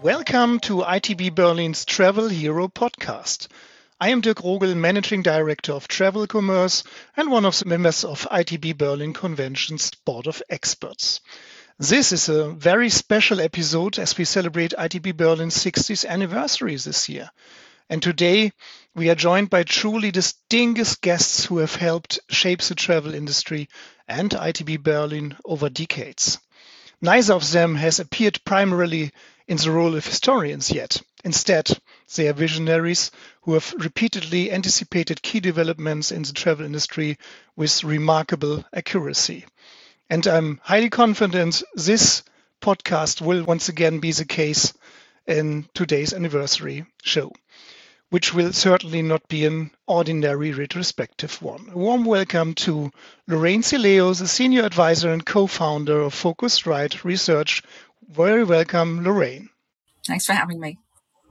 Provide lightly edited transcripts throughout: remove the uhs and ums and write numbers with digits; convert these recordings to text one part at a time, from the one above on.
Welcome to ITB Berlin's Travel Hero podcast. I am Dirk Rogel, Managing Director of Travel Commerce and one of the members of ITB Berlin Convention's Board of Experts. This is a very special episode as we celebrate ITB Berlin's 60th anniversary this year. And today we are joined by truly distinguished guests who have helped shape the travel industry and ITB Berlin over decades. Neither of them has appeared primarily in the role of historians yet. Instead, they are visionaries who have repeatedly anticipated key developments in the travel industry with remarkable accuracy. And I'm highly confident this podcast will once again be the case in today's anniversary show, which will certainly not be an ordinary retrospective one. A warm welcome to Lorraine Sileo, the Senior Advisor and Co-founder of Phocuswright Research. Very welcome, Lorraine. Thanks for having me.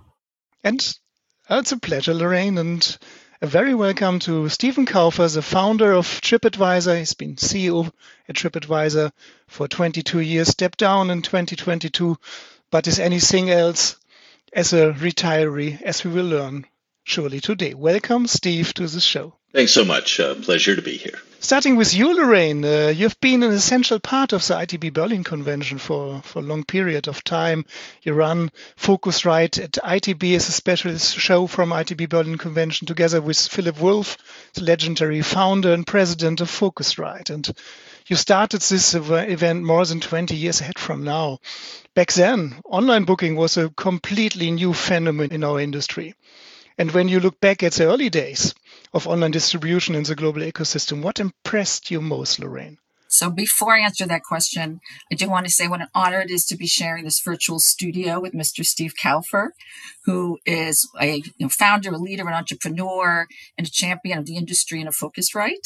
And it's a pleasure, Lorraine. And a very welcome to Stephen Kaufer, the founder of TripAdvisor. He's been CEO at TripAdvisor for 22 years, stepped down in 2022, but is anything else as a retiree, as we will learn surely today. Welcome, Steve, to the show. Thanks so much. Pleasure to be here. Starting with you, Lorraine, you've been an essential part of the ITB Berlin Convention for a long period of time. You run Phocuswright at ITB as a special show from ITB Berlin Convention together with Philip Wolff, the legendary founder and president of Phocuswright. And you started this event more than 20 years ahead from now. Back then, online booking was a completely new phenomenon in our industry. And when you look back at the early days of online distribution in the global ecosystem, what impressed you most, Lorraine? So before I answer that question, I do want to say what an honor it is to be sharing this virtual studio with Mr. Steve Kaufer, who is a founder, a leader, an entrepreneur, and a champion of the industry and of Phocuswright.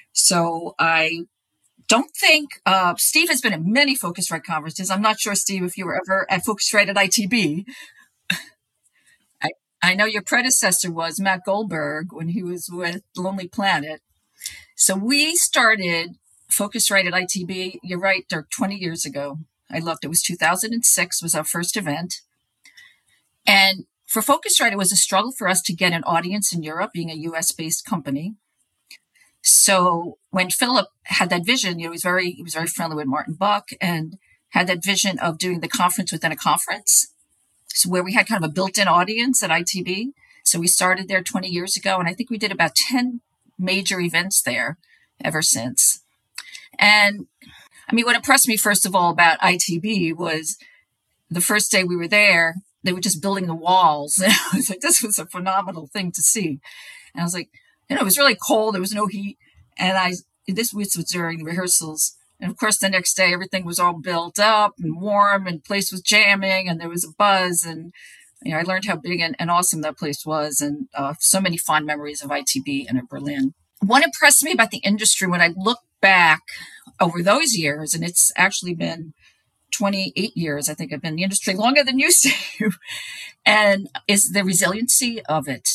So I don't think Steve has been at many Phocuswright conferences. I'm not sure, Steve, if you were ever at Phocuswright at ITB. I know your predecessor was Matt Goldberg when he was with Lonely Planet. So we started Phocuswright at ITB, you're right, 20 years ago. I loved it. It was 2006 was our first event. And for Phocuswright, it was a struggle for us to get an audience in Europe, being a US-based company. So when Philip had that vision, he was very friendly with Martin Buck and had that vision of doing the conference within a conference. So where we had kind of a built-in audience at ITB. So we started there 20 years ago, and I think we did about 10 major events there ever since. And I mean, what impressed me, first of all, about ITB was the first day we were there, they were just building the walls. And I was like, this was a phenomenal thing to see. And I was like, it was really cold. There was no heat. And this was during the rehearsals. And of course, the next day, everything was all built up and warm and the place was jamming and there was a buzz. And, I learned how big and awesome that place was and so many fond memories of ITB and of Berlin. What impressed me about the industry when I look back over those years, and it's actually been 28 years, I think I've been in the industry longer than you, Steve, and is the resiliency of it.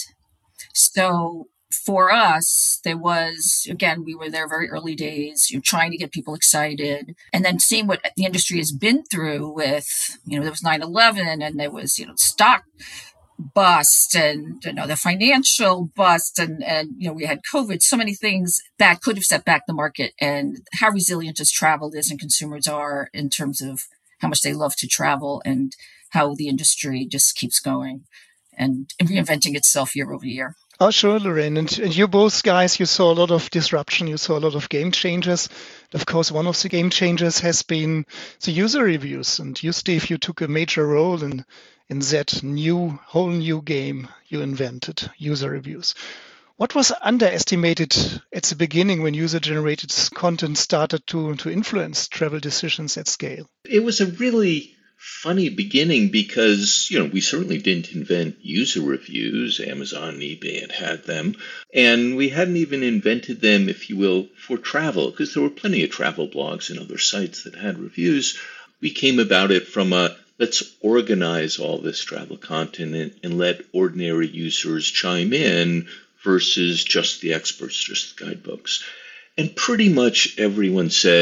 So for us, there was, again, we were there very early days, trying to get people excited, and then seeing what the industry has been through with, there was 9/11 and there was, stock bust and, the financial bust and, we had COVID, so many things that could have set back the market, and how resilient as travel is and consumers are in terms of how much they love to travel and how the industry just keeps going and reinventing itself year over year. Oh, sure, Lorraine. And you both guys, you saw a lot of disruption. You saw a lot of game changers. Of course, one of the game changers has been the user reviews. And you, Steve, you took a major role in that whole new game you invented, user reviews. What was underestimated at the beginning when user-generated content started to influence travel decisions at scale? It was a really funny beginning because, we certainly didn't invent user reviews. Amazon and eBay had them. And we hadn't even invented them, if you will, for travel, because there were plenty of travel blogs and other sites that had reviews. We came about it from let's organize all this travel content and let ordinary users chime in versus just the experts, just the guidebooks. And pretty much everyone said,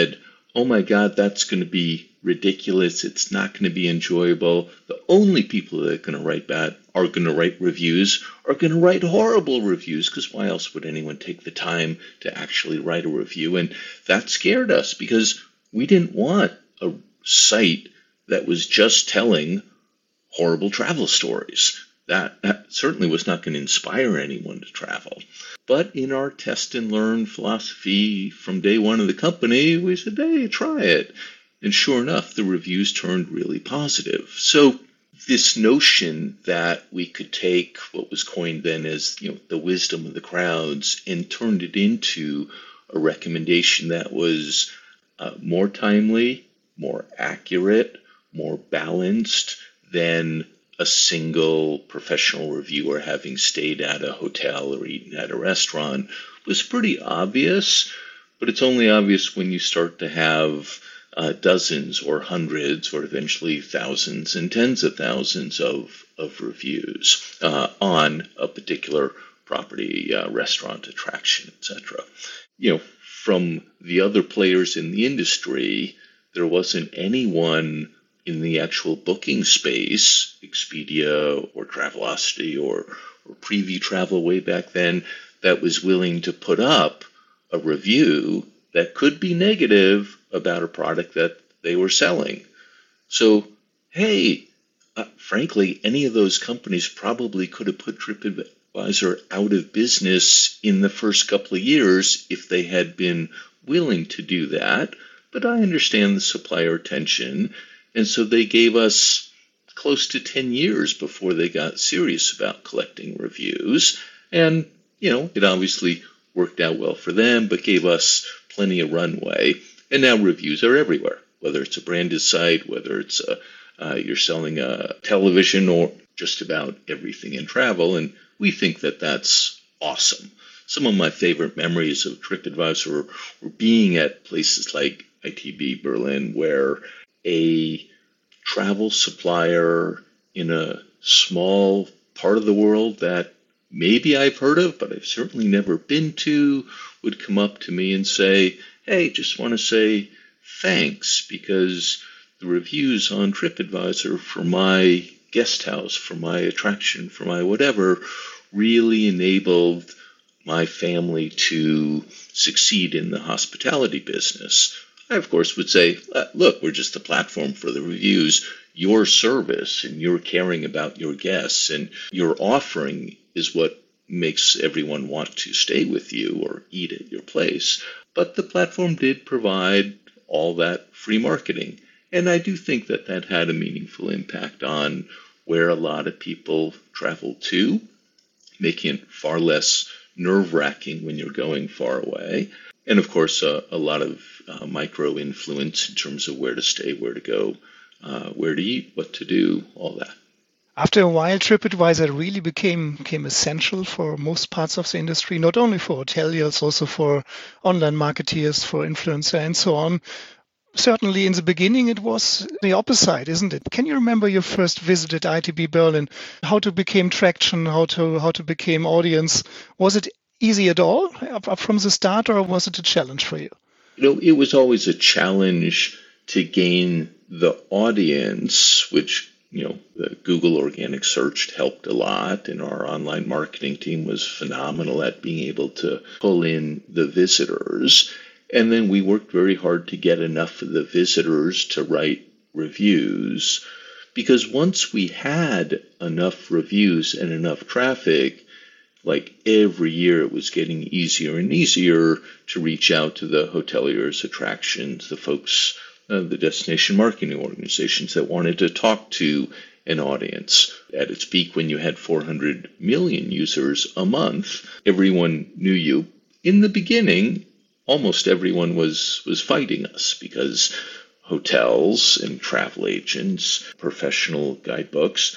oh my God, that's going to be ridiculous. It's not going to be enjoyable. The only people that are going to write bad are going to write reviews, are going to write horrible reviews, because why else would anyone take the time to actually write a review? And that scared us because we didn't want a site that was just telling horrible travel stories. That certainly was not going to inspire anyone to travel. But in our test and learn philosophy from day one of the company, we said, hey, try it. And sure enough, the reviews turned really positive. So this notion that we could take what was coined then as the wisdom of the crowds and turned it into a recommendation that was more timely, more accurate, more balanced than a single professional reviewer having stayed at a hotel or eaten at a restaurant was pretty obvious, but it's only obvious when you start to have dozens or hundreds or eventually thousands and tens of thousands of reviews on a particular property, restaurant, attraction, etc. From the other players in the industry, there wasn't anyone in the actual booking space, Expedia or Travelocity or Preview Travel way back then, that was willing to put up a review that could be negative about a product that they were selling. So, hey, frankly, any of those companies probably could have put TripAdvisor out of business in the first couple of years if they had been willing to do that. But I understand the supplier tension. And so they gave us close to 10 years before they got serious about collecting reviews. And, it obviously worked out well for them, but gave us plenty of runway. And now reviews are everywhere, whether it's a branded site, whether it's you're selling a television, or just about everything in travel. And we think that that's awesome. Some of my favorite memories of TripAdvisor were being at places like ITB Berlin, where a travel supplier in a small part of the world that maybe I've heard of, but I've certainly never been to, would come up to me and say, hey, just want to say thanks, because the reviews on TripAdvisor for my guest house, for my attraction, for my whatever, really enabled my family to succeed in the hospitality business. I, of course, would say, look, we're just a platform for the reviews. Your service and your caring about your guests and your offering is what makes everyone want to stay with you or eat at your place. But the platform did provide all that free marketing. And I do think that that had a meaningful impact on where a lot of people travel to, making it far less nerve-wracking when you're going far away. And of course, a lot of micro-influence in terms of where to stay, where to go, where to eat, what to do, all that. After a while, TripAdvisor really became essential for most parts of the industry, not only for hoteliers, also for online marketeers, for influencer, and so on. Certainly in the beginning, it was the opposite, isn't it? Can you remember your first visit at ITB Berlin? How to become traction, how to become audience? Was it easy at all up from the start, or was it a challenge for you? It was always a challenge to gain the audience, which, the Google organic search helped a lot, and our online marketing team was phenomenal at being able to pull in the visitors. And then we worked very hard to get enough of the visitors to write reviews, because once we had enough reviews and enough traffic, like every year it was getting easier and easier to reach out to the hoteliers, attractions, the folks, the destination marketing organizations that wanted to talk to an audience. At its peak, when you had 400 million users a month, everyone knew you. In the beginning, almost everyone was fighting us, because hotels and travel agents, professional guidebooks,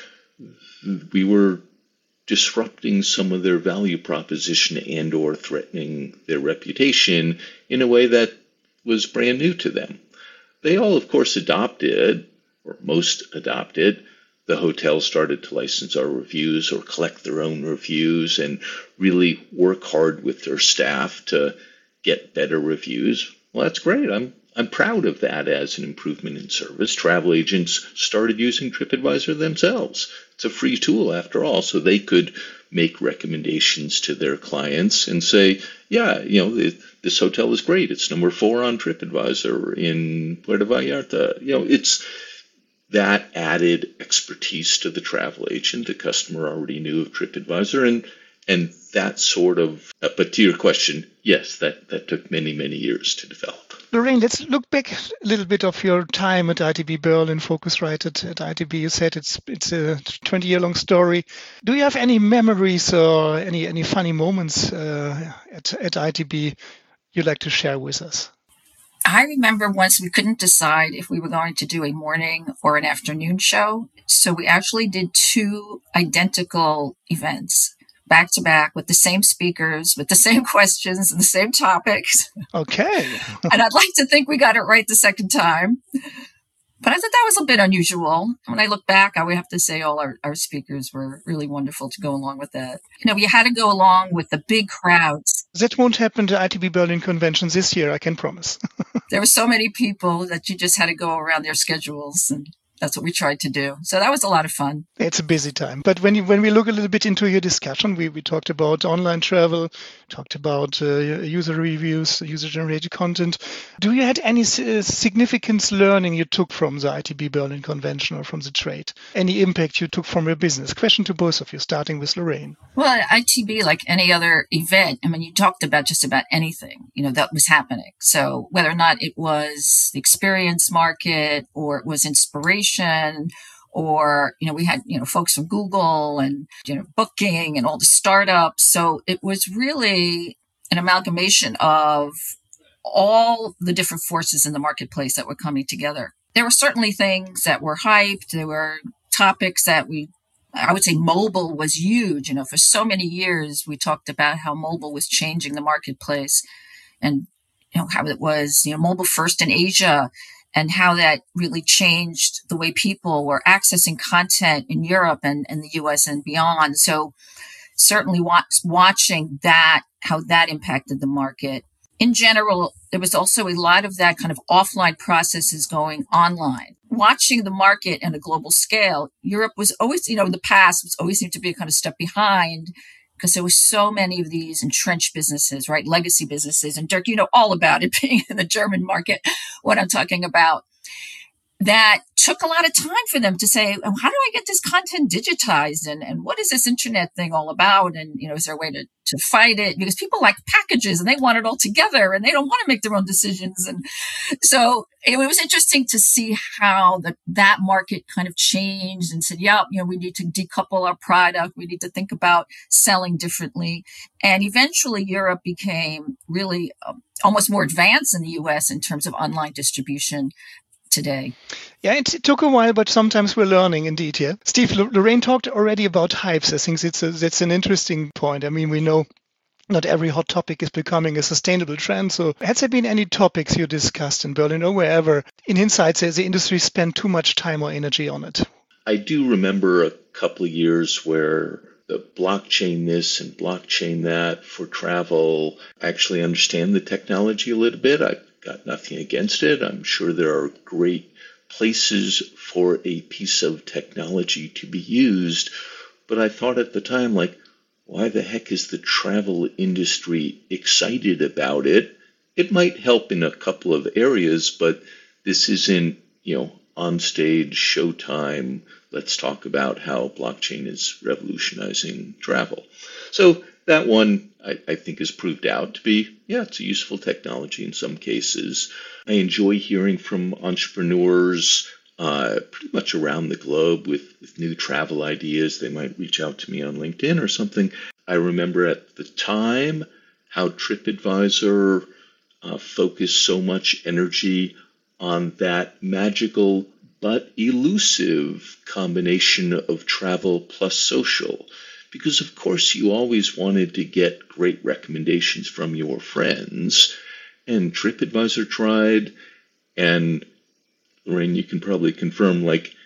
we were disrupting some of their value proposition and or threatening their reputation in a way that was brand new to them. They all, of course, adopted, or most adopted. The hotels started to license our reviews or collect their own reviews and really work hard with their staff to get better reviews. Well, that's great. I'm proud of that as an improvement in service. Travel agents started using TripAdvisor themselves. It's a free tool after all, so they could make recommendations to their clients and say, yeah, this hotel is great. It's number 4 on TripAdvisor in Puerto Vallarta. It's that added expertise to the travel agent. The customer already knew of TripAdvisor, and that sort of, but to your question, yes, that took many, many years to develop. Lorraine, let's look back a little bit of your time at ITB Berlin, Focusrite at ITB. You said it's a 20-year-long story. Do you have any memories or any funny moments at ITB you'd like to share with us? I remember once we couldn't decide if we were going to do a morning or an afternoon show. So we actually did 2 identical events back to back with the same speakers, with the same questions and the same topics. Okay. And I'd like to think we got it right the second time. But I thought that was a bit unusual. When I look back, I would have to say all our speakers were really wonderful to go along with that. You had to go along with the big crowds. That won't happen to ITB Berlin conventions this year, I can promise. There were so many people that you just had to go around their schedules, and that's what we tried to do. So that was a lot of fun. It's a busy time. But when we look a little bit into your discussion, we talked about online travel, talked about user reviews, user-generated content. Do you had any significant learning you took from the ITB Berlin convention or from the trade? Any impact you took from your business? Question to both of you, starting with Lorraine. Well, at ITB, like any other event, you talked about just about anything, that was happening. So whether or not it was the experience market or it was inspiration, or, we had, folks from Google and, Booking and all the startups. So it was really an amalgamation of all the different forces in the marketplace that were coming together. There were certainly things that were hyped. There were topics that I would say mobile was huge. For so many years, we talked about how mobile was changing the marketplace and, how it was, mobile first in Asia, and how that really changed the way people were accessing content in Europe and the US and beyond. So certainly watching that, how that impacted the market. In general, there was also a lot of that kind of offline processes going online. Watching the market at a global scale, Europe was always, in the past, was always seemed to be a kind of step behind, because there were so many of these entrenched businesses, right? Legacy businesses. And Dirk, all about it, being in the German market, what I'm talking about. That took a lot of time for them to say, how do I get this content digitized? And what is this internet thing all about? And, is there a way to fight it? Because people like packages and they want it all together and they don't want to make their own decisions. And so it was interesting to see how that market kind of changed and said, we need to decouple our product. We need to think about selling differently. And eventually Europe became really almost more advanced than the US in terms of online distribution today. Yeah, it took a while, but sometimes we're learning indeed here. Steve, Lorraine talked already about hypes. I think that's an interesting point. We know not every hot topic is becoming a sustainable trend. So has there been any topics you discussed in Berlin or wherever, in hindsight, the industry spent too much time or energy on it? I do remember a couple of years where the blockchain this and blockchain that for travel. I actually understand the technology a little bit. I've got nothing against it. I'm sure there are great places for a piece of technology to be used. But I thought at the time, why the heck is the travel industry excited about it? It might help in a couple of areas, but this isn't, on stage, showtime. Let's talk about how blockchain is revolutionizing travel. So that one, I think, has proved out to be, it's a useful technology in some cases. I enjoy hearing from entrepreneurs pretty much around the globe with new travel ideas. They might reach out to me on LinkedIn or something. I remember at the time how TripAdvisor focused so much energy on that magical but elusive combination of travel plus social. Because, of course, you always wanted to get great recommendations from your friends. And TripAdvisor tried. And, Lorraine, you can probably confirm,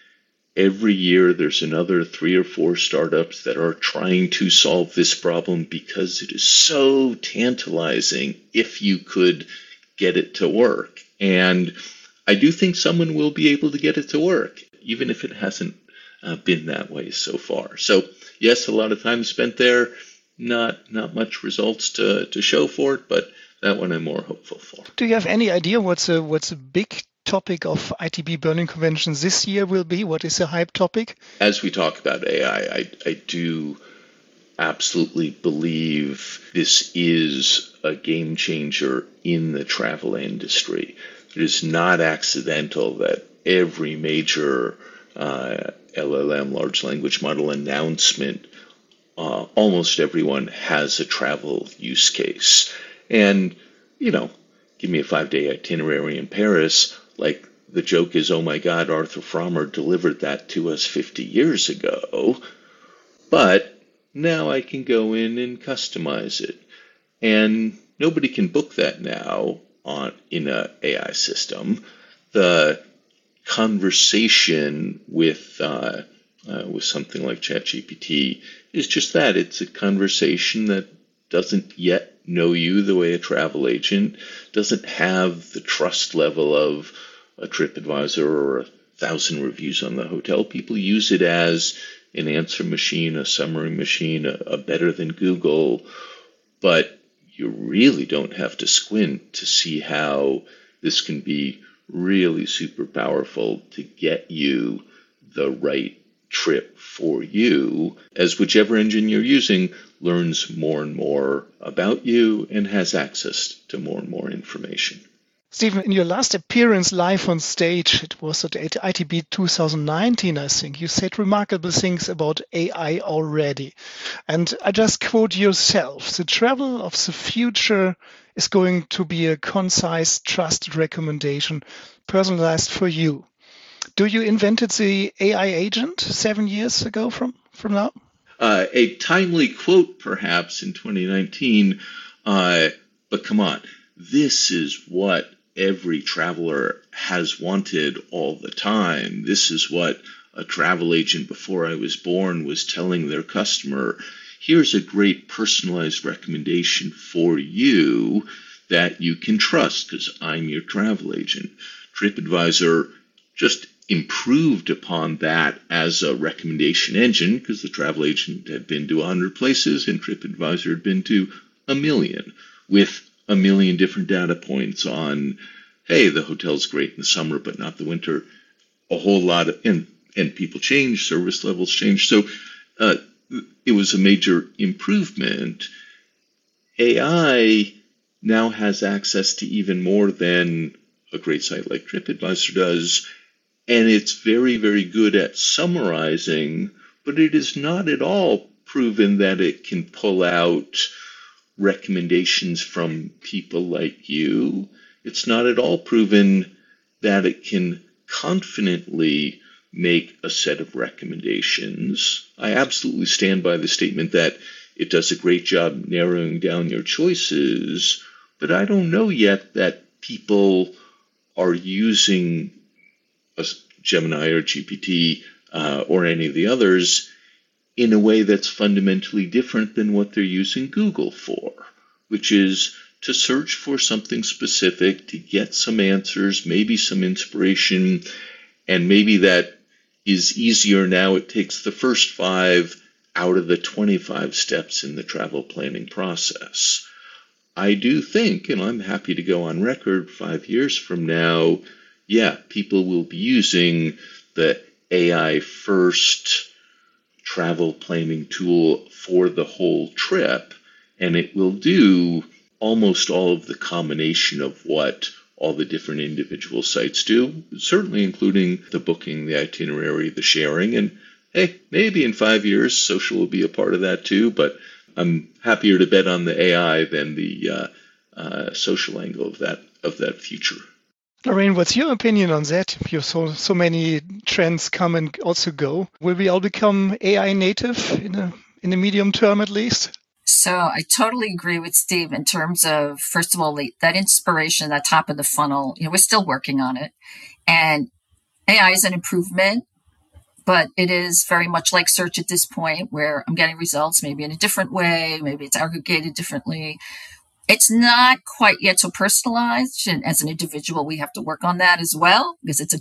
every year there's another 3 or 4 startups that are trying to solve this problem because it is so tantalizing if you could get it to work. And I do think someone will be able to get it to work, even if it hasn't been that way so far. So yes, a lot of time spent there, not much results to show for it, but that one I'm more hopeful for. Do you have any idea what's a big topic of ITB Berlin Conventions this year will be? What is a hype topic? As we talk about AI, I do absolutely believe this is a game changer in the travel industry. It is not accidental that every major LLM, large language model announcement, almost everyone has a travel use case. And, give me a 5-day itinerary in Paris, like the joke is, oh my God, Arthur Frommer delivered that to us 50 years ago. But now I can go in and customize it. And nobody can book that now in an AI system. The conversation with something like ChatGPT is just that. It's a conversation that doesn't yet know you the way a travel agent, doesn't have the trust level of a TripAdvisor or 1,000 reviews on the hotel. People use it as an answer machine, a summary machine, a better than Google, but you really don't have to squint to see how this can be really super powerful to get you the right trip for you, as whichever engine you're using learns more and more about you and has access to more and more information. Stephen, in your last appearance live on stage, it was at ITB 2019, I think, you said remarkable things about AI already. And I just quote yourself, the travel of the future is going to be a concise, trusted recommendation, personalized for you. Do you invented the AI agent 7 years ago from now? A timely quote, perhaps, in 2019, but come on, this is what every traveler has wanted all the time. This is what a travel agent before I was born was telling their customer. Here's a great personalized recommendation for you that you can trust because I'm your travel agent. TripAdvisor just improved upon that as a recommendation engine because the travel agent had been to 100 places and TripAdvisor had been to 1 million with 1 million different data points on, hey, the hotel's great in the summer, but not the winter. A whole lot of, and people change, service levels change. So it was a major improvement. AI now has access to even more than a great site like TripAdvisor does. And it's very, very good at summarizing, but it is not at all proven that it can pull out recommendations from people like you. It's not at all proven that it can confidently make a set of recommendations. I absolutely stand by the statement that it does a great job narrowing down your choices, but I don't know yet that people are using a Gemini or GPT or any of the others in a way that's fundamentally different than what they're using Google for, which is to search for something specific, to get some answers, maybe some inspiration, and maybe that is easier now. It takes the first 5 out of the 25 steps in the travel planning process. I do think, and I'm happy to go on record 5 years from now, yeah, people will be using the AI first travel planning tool for the whole trip, and it will do almost all of the combination of what all the different individual sites do, certainly including the booking, the itinerary, the sharing, and hey, maybe in 5 years social will be a part of that too, but I'm happier to bet on the AI than the social angle of that future. Lorraine, what's your opinion on that? You saw so many trends come and also go. Will we all become AI native in the medium term at least? So I totally agree with Steve in terms of, first of all, that inspiration, that top of the funnel, we're still working on it. And AI is an improvement, but it is very much like search at this point where I'm getting results maybe in a different way. Maybe it's aggregated differently. It's not quite yet so personalized, and as an individual, we have to work on that as well, because it's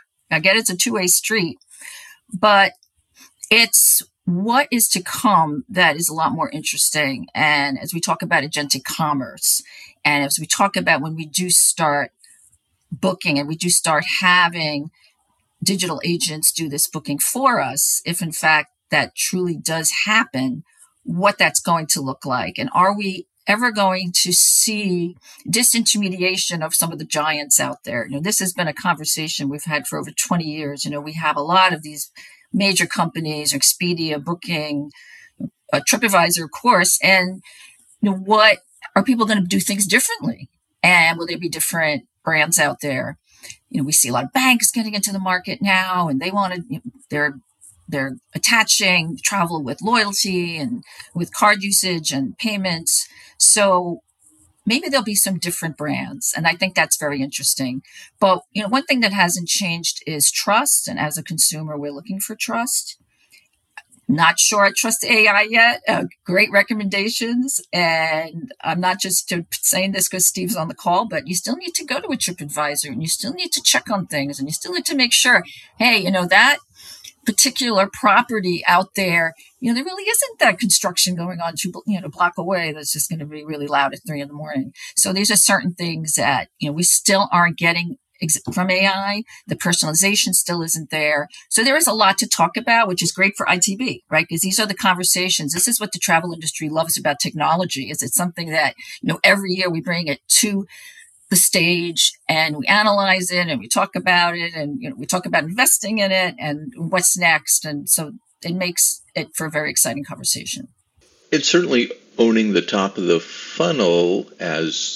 a two-way street, but it's what is to come that is a lot more interesting. And as we talk about agentic commerce, and as we talk about when we do start booking and we do start having digital agents do this booking for us, if in fact that truly does happen, what that's going to look like. And are we ever going to see disintermediation of some of the giants out there? This has been a conversation we've had for over 20 years. We have a lot of these major companies, Expedia, Booking, TripAdvisor, of course. And what are people going to do things differently? And will there be different brands out there? We see a lot of banks getting into the market now, and they want to, they're attaching travel with loyalty and with card usage and payments. So maybe there'll be some different brands. And I think that's very interesting. But, one thing that hasn't changed is trust. And as a consumer, we're looking for trust. Not sure I trust AI yet. Great recommendations. And I'm not just saying this because Steve's on the call, but you still need to go to a TripAdvisor and you still need to check on things and you still need to make sure, hey, that particular property out there, there really isn't that construction going on a block away that's just going to be really loud at 3 a.m. So these are certain things that, we still aren't getting from AI. The personalization still isn't there. So there is a lot to talk about, which is great for ITB, right? Because these are the conversations. This is what the travel industry loves about technology, is it's something that, every year we bring it to the stage and we analyze it and we talk about it and we talk about investing in it and what's next. And so it makes it for a very exciting conversation. It's certainly owning the top of the funnel as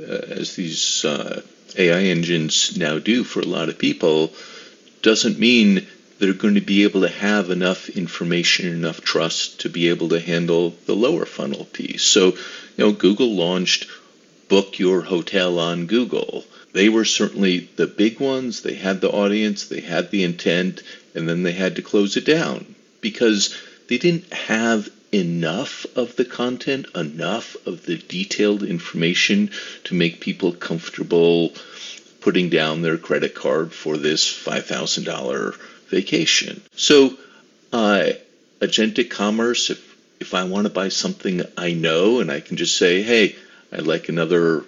these AI engines now do for a lot of people doesn't mean they're going to be able to have enough information, enough trust to be able to handle the lower funnel piece. So, Google launched Book Your Hotel on Google. They were certainly the big ones. They had the audience, they had the intent, and then they had to close it down because they didn't have enough of the content, enough of the detailed information to make people comfortable putting down their credit card for this $5,000 vacation. So agentic commerce, if I want to buy something I know and I can just say, hey, I'd like another,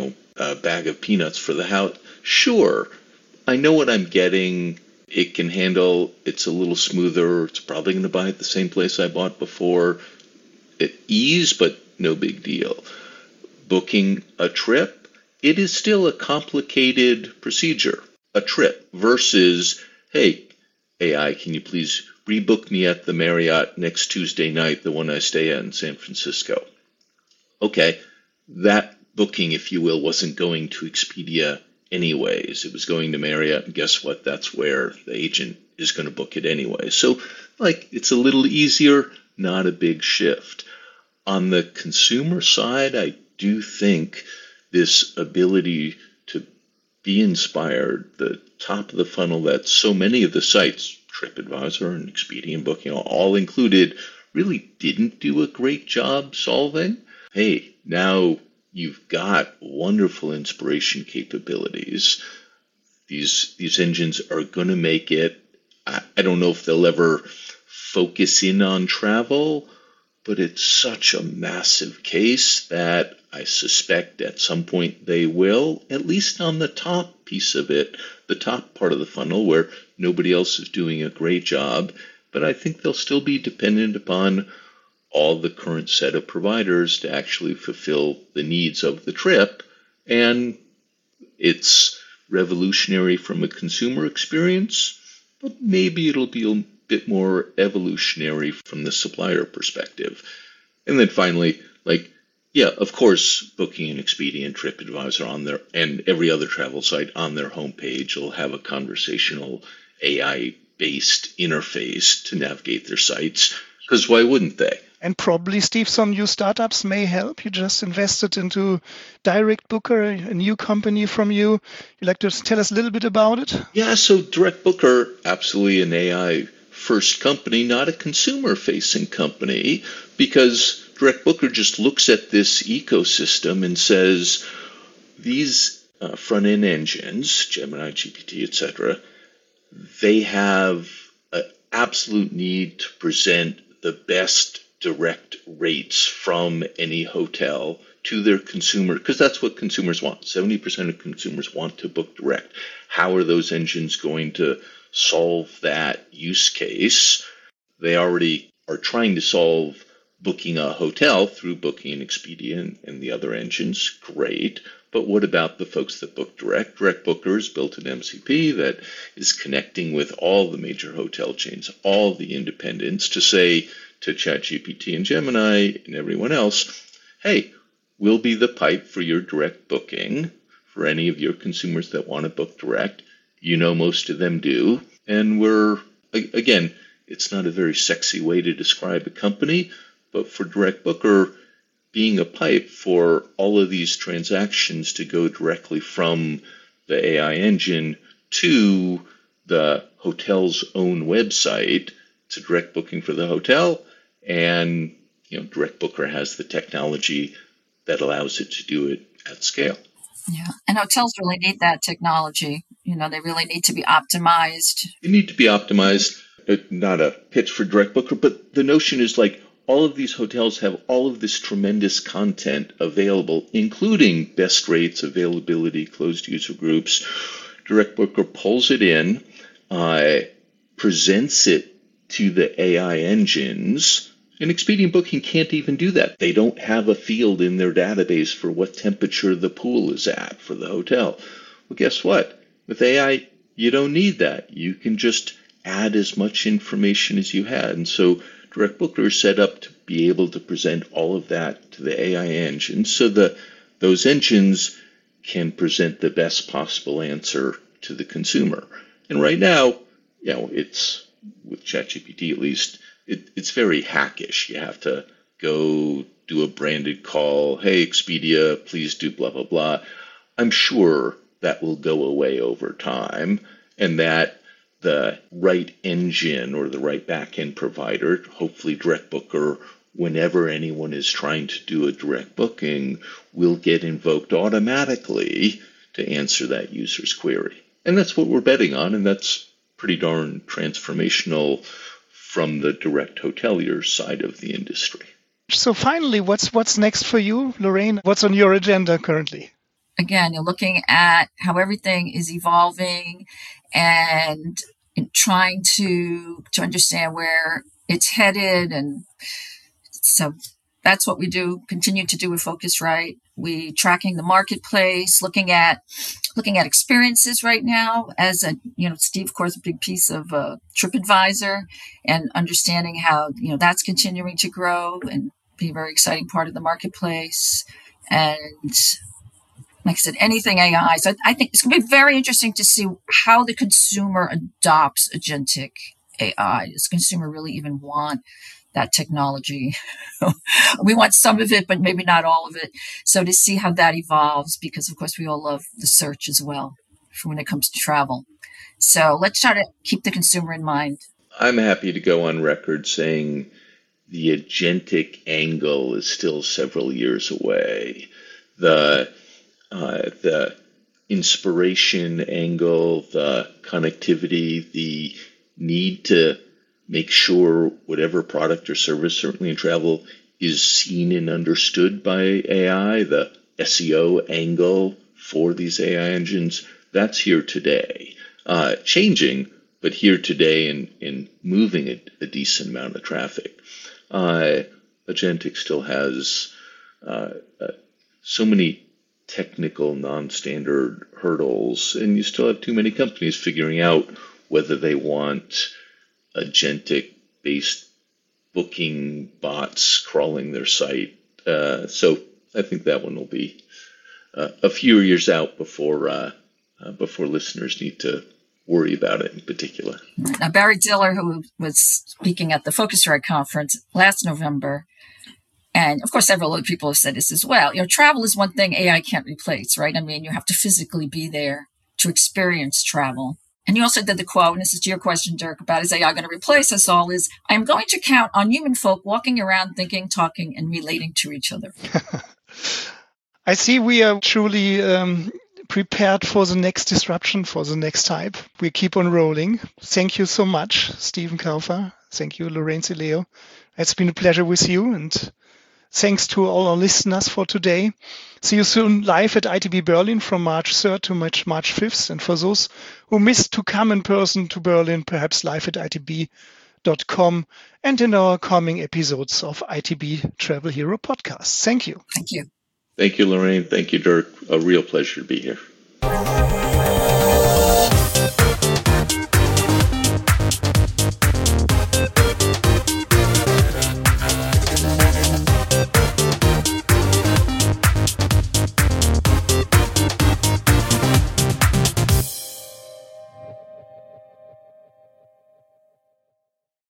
bag of peanuts for the house. Sure, I know what I'm getting. It can handle, it's a little smoother. It's probably going to buy at the same place I bought before. At ease, but no big deal. Booking a trip, it is still a complicated procedure. A trip versus, hey, AI, can you please rebook me at the Marriott next Tuesday night, the one I stay at in San Francisco? Okay. That booking, if you will, wasn't going to Expedia anyways. It was going to Marriott, and guess what? That's where the agent is going to book it anyway. So, it's a little easier, not a big shift. On the consumer side, I do think this ability to be inspired, the top of the funnel that so many of the sites, TripAdvisor and Expedia and Booking, all included, really didn't do a great job solving. Hey, now you've got wonderful inspiration capabilities. These engines are going to make it, I don't know if they'll ever focus in on travel, but it's such a massive case that I suspect at some point they will, at least on the top piece of it, the top part of the funnel where nobody else is doing a great job. But I think they'll still be dependent upon all the current set of providers to actually fulfill the needs of the trip. And it's revolutionary from a consumer experience, but maybe it'll be a bit more evolutionary from the supplier perspective. And then finally, of course, Booking and Expedia and TripAdvisor on their, and every other travel site on their homepage will have a conversational AI-based interface to navigate their sites, because why wouldn't they? And probably, Steve, some new startups may help. You just invested into Direct Booker, a new company from you. You'd like to tell us a little bit about it? Yeah, so Direct Booker, absolutely an AI first company, not a consumer-facing company, because Direct Booker just looks at this ecosystem and says, these front-end engines, Gemini, GPT, etc., they have an absolute need to present the best direct rates from any hotel to their consumer, because that's what consumers want. 70% of consumers want to book direct. How are those engines going to solve that use case? They already are trying to solve booking a hotel through Booking and Expedia and the other engines. Great. But what about the folks that book direct? Direct Booker has built an MCP that is connecting with all the major hotel chains, all the independents, to say to ChatGPT and Gemini and everyone else, hey, we'll be the pipe for your direct booking for any of your consumers that want to book direct. You know, most of them do. And we're, again, it's not a very sexy way to describe a company, but for Direct Booker, being a pipe for all of these transactions to go directly from the AI engine to the hotel's own website, it's a direct booking for the hotel, and Direct Booker has the technology that allows it to do it at scale. Yeah, and hotels really need that technology. They really need to be optimized. They need to be optimized. Not a pitch for Direct Booker, but the notion is like all of these hotels have all of this tremendous content available, including best rates, availability, closed user groups. Direct Booker pulls it in, presents it to the AI engines. And Expedia and Booking can't even do that. They don't have a field in their database for what temperature the pool is at for the hotel. Well, guess what? With AI, you don't need that. You can just add as much information as you had. And so Direct Booker is set up to be able to present all of that to the AI engine so that those engines can present the best possible answer to the consumer. And right now, it's, with ChatGPT at least, it's very hackish. You have to go do a branded call. Hey, Expedia, please do blah, blah, blah. I'm sure that will go away over time, and that the right engine or the right backend provider, hopefully Direct Booker, whenever anyone is trying to do a direct booking, will get invoked automatically to answer that user's query. And that's what we're betting on, and that's pretty darn transformational from the direct hotelier side of the industry. So finally, what's next for you, Lorraine? What's on your agenda currently? Again, you're looking at how everything is evolving and trying to understand where it's headed. And so that's what we continue to do with Focusrite. We tracking the marketplace, looking at experiences right now as Steve, of course, a big piece of TripAdvisor, and understanding how, that's continuing to grow and be a very exciting part of the marketplace. And like I said, anything AI. So I think it's going to be very interesting to see how the consumer adopts agentic AI. Does the consumer really even want that technology? We want some of it, but maybe not all of it. So to see how that evolves, because of course we all love the search as well for when it comes to travel. So let's try to keep the consumer in mind. I'm happy to go on record saying the agentic angle is still several years away. The inspiration angle, the connectivity, the need to make sure whatever product or service, certainly in travel, is seen and understood by AI, the SEO angle for these AI engines, that's here today. Changing, but here today and moving a decent amount of traffic. Agentic still has so many technical non-standard hurdles, and you still have too many companies figuring out whether they want agentic-based booking bots crawling their site. So I think that one will be a few years out before listeners need to worry about it in particular. Now, Barry Diller, who was speaking at the Focusrite conference last November, and of course, several other people have said this as well. Travel is one thing AI can't replace, right? I mean, you have to physically be there to experience travel. And you also did the quote, and this is to your question, Dirk, about is AI going to replace us all, is I am going to count on human folk walking around thinking, talking, and relating to each other. I see we are truly prepared for the next disruption, for the next hype. We keep on rolling. Thank you so much, Stephen Kaufer. Thank you, Lorraine Cileo. It's been a pleasure with you, and thanks to all our listeners for today. See you soon live at ITB Berlin from March 3rd to March 5th. And for those who missed to come in person to Berlin, perhaps live at itb.com and in our coming episodes of ITB Travel Hero podcast. Thank you. Thank you. Thank you, Lorraine. Thank you, Dirk. A real pleasure to be here.